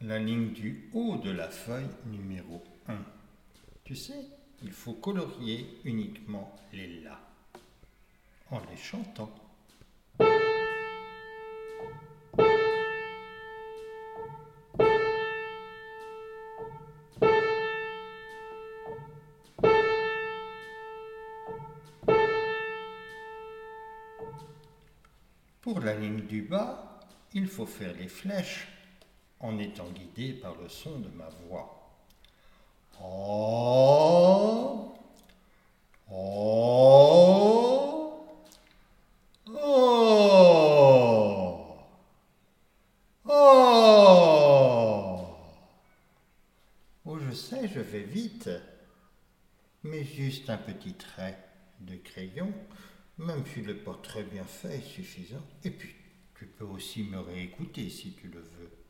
la ligne du haut de la feuille numéro 1. Tu sais, il faut colorier uniquement les La en les chantant. Pour la ligne du bas, il faut faire les flèches en étant guidé par le son de ma voix. Oh, oh, oh, oh. Oh, je sais, je vais vite, mais juste un petit trait de crayon, même si le portrait bien fait est suffisant. Et puis, tu peux aussi me réécouter si tu le veux.